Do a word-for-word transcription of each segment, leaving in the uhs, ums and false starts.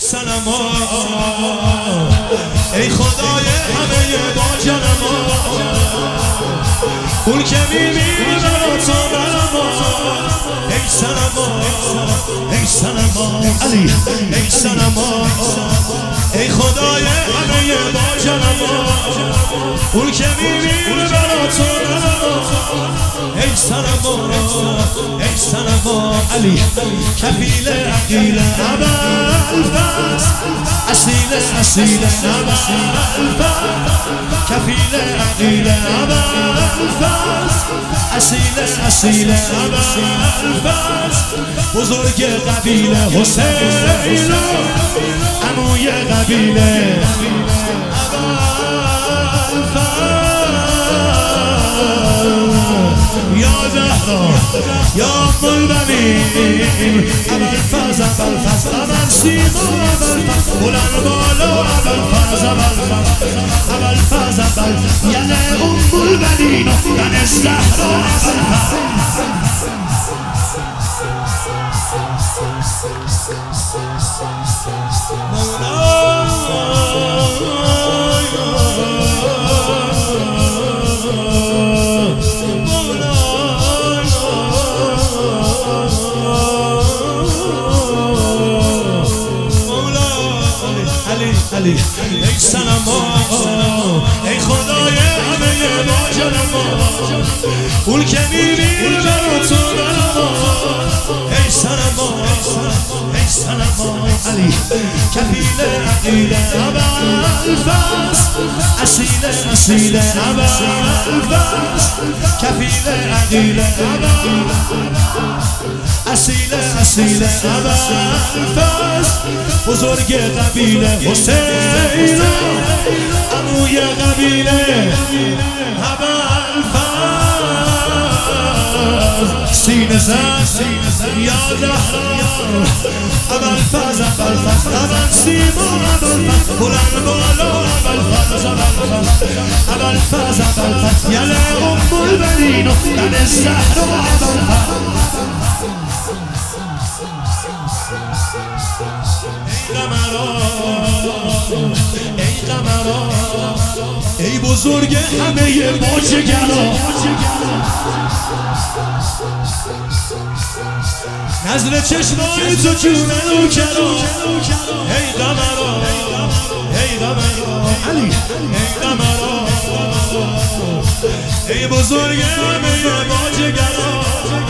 سلامات ای خدای همه با جنمات اون که میبینی برا تو برمات ای سلامات ای سلامات علی ای سلامات ای خدای همه با جنمات اون که میبینی برا تو برمات ای سلامات ای سلامات علی کفیل عقیل ابوالفضل اصیل اصیل ابوالفضل کفیل عقیل ابوالفضل اصیل اصیل ابوالفضل بزرگ قبیله حسین عموی قبیله ابوالفضل یا زهرا یا قلبنیم ابوالفضل ابوالفضل ابوالسیما ابوالفضل بلند بالا ابوالفضل ابوالفضل ابوالفضل ابوالفضل یعنی ام البنین یعنی زهرا علی ای سلامات ای خدای همه با جنمات اون که میبینی برا تو برمات ای سلامات ای سلامات علی کفیل عقیل ابوالفضل اصیل اصیل ابوالفضل کفیل عقیل اصیل اصیل ابوالفضل بزرگ قبیله حسین عموی قبیله ابوالفضل سینه زن یا زهرا ابوالفضل ابوالفضل ابوالسیما ابوالفضل بلند بالا ابوالفضل ابوالفضل ابوالفضل ابوالفضل یعنی ام البنین یعنی زهرا ابوالفضل ای قمرا ای بزرگ همه باجگرا نظر چشمای تو جونه نوکرا ای قمرا ای قمرا علی ای قمرا ای بزرگ همه باجگرا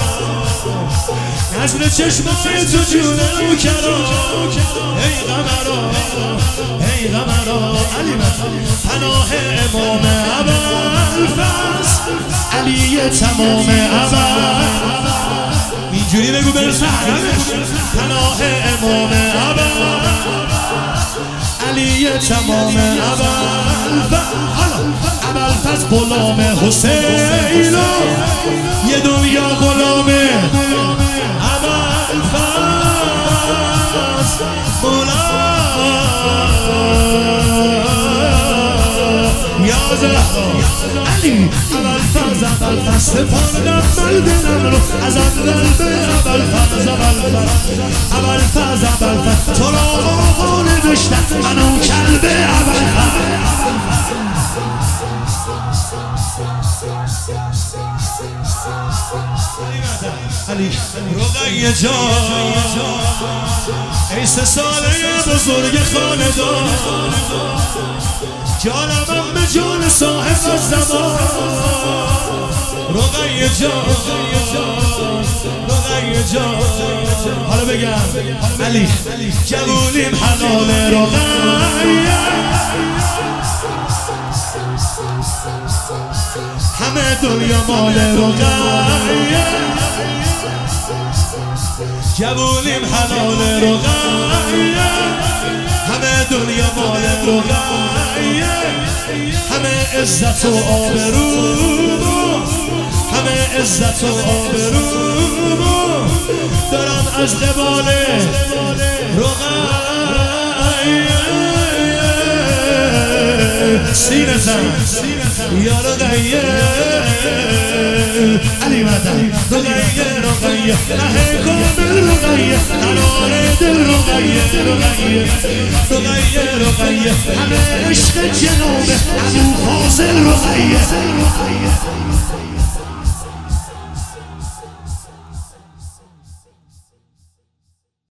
نظر چشمای تو جونه نوکرا ای قمرا ای قمرا علی پناه امام ابوالفضل علی تمام ابوالفضل اینجوری بگو برسه پناه امام ابوالفضل علی تمام ابوالفضل ابوالفضل غلام حسین یه دنیا غلامه ابوالفضل یا زهرا علی ابوالفضل ابوالفضل سپاردم دلم رو از اول به ابوالفضل ابوالفضل ابوالفضل ابوالفضل تو را آقا نوشتم منو کلب ابوالفضل علی رقیه جان ای سه ساله بزرگ خاندان جانم به جان صاحب الزمان رقیه جان رقیه جان حالا بگم علی جوونیم حلال رقیه همه دنیا مال رقیه جوونیم حلال رقیه همه دنیا مال رقیه همه عزت و آبرو همه عزت و آبرو دارم از قبال رقیه سینه زن یا رقیه علی مدن رقیه رقیه اه کامل رقیه قرار دل رقیه رقیه رقیه رقیه همه عشق جناب ابو فاضل رقیه